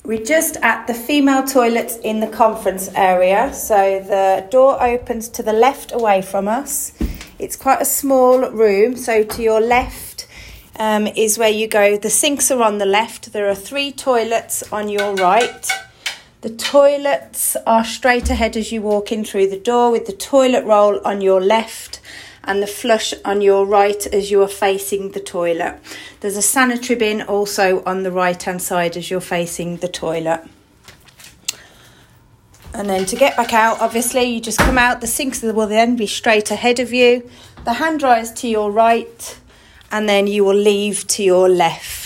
We're just at the female toilets in the conference area. So the door opens to the left away from us. It's quite a small room. So to your left is where you go. The sinks are on the left. There are 3 toilets on your right. The toilets are straight ahead as you walk in through the door, with the toilet roll on your left and the flush on your right as you are facing the toilet. There's a sanitary bin also on the right-hand side as you're facing the toilet. And then to get back out, obviously, you just come out. The sinks will then be straight ahead of you. The hand dryer's to your right, and then you will leave to your left.